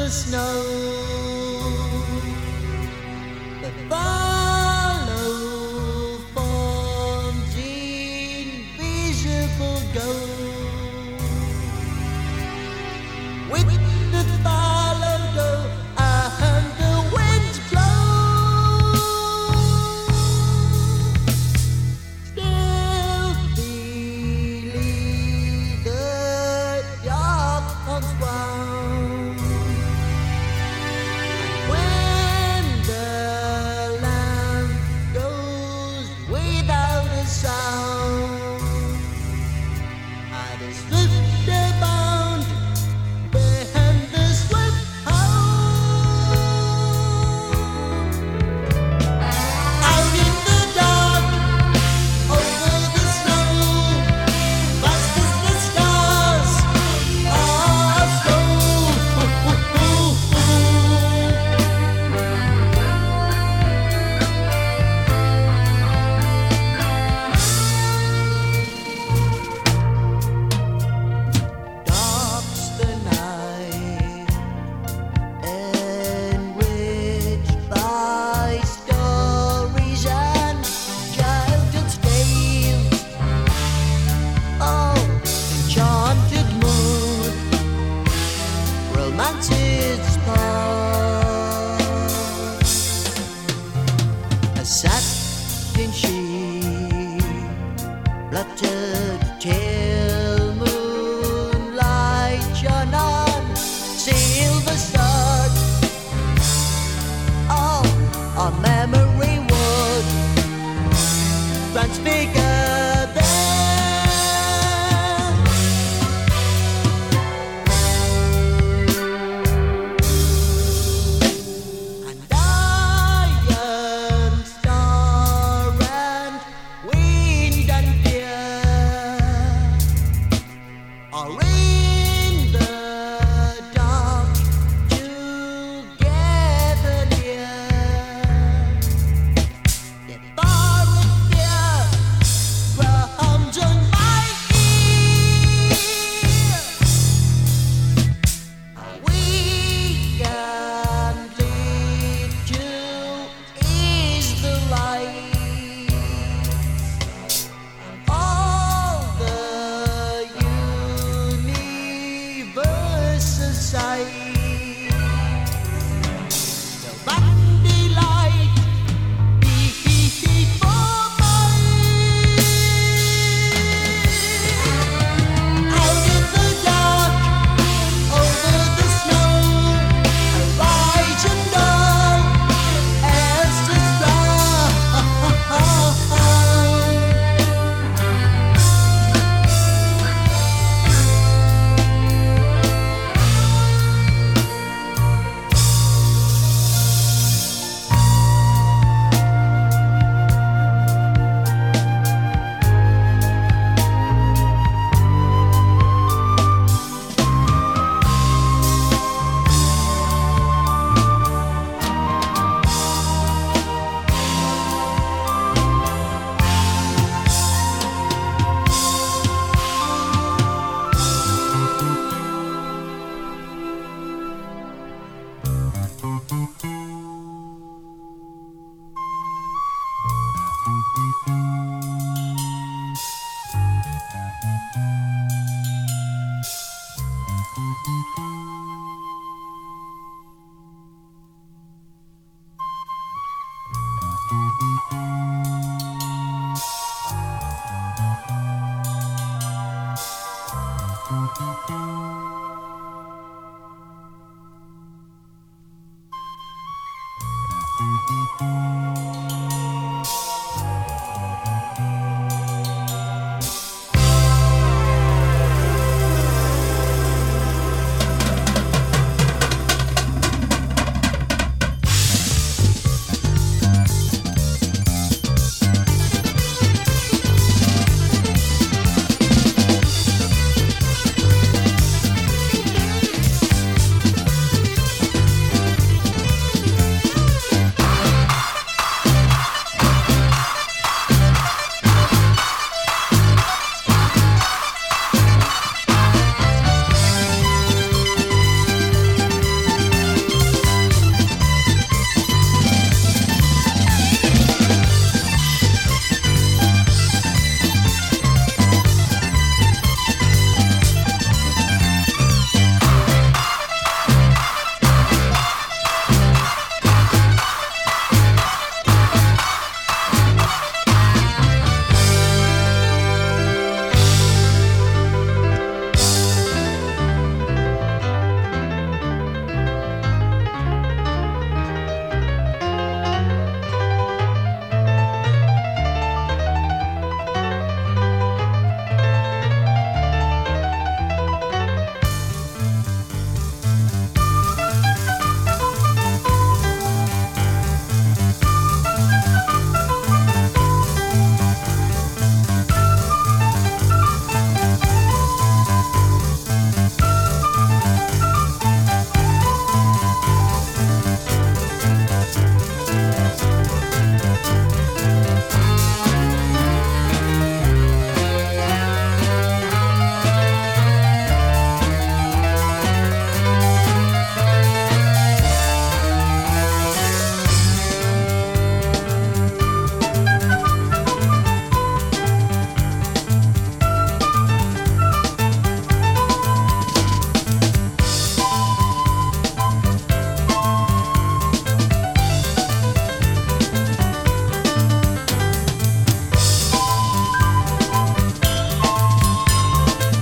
the snow. The follow forms invisible go. With the follow go and the winds blow. Still believe the dark comes round. And when the land goes without a sound, at a swift bound behind the swift hound. Out in the dark, over the snow, fast as the stars are slow. Dark's the night, enriched by stories and childhood's tales. Oh, enchanted moon, romance's past. A satin sheet, fluttered till moonlight shone on silver stud. Oh, our memory would transfigure them. And iron star and wind and fear are in the dark together near. Yet far and fear drums on my ear. We can lead to is the light. All the universe aside. The bandy light before mine. Out in the dark, over the snow, I rise and fall as the star.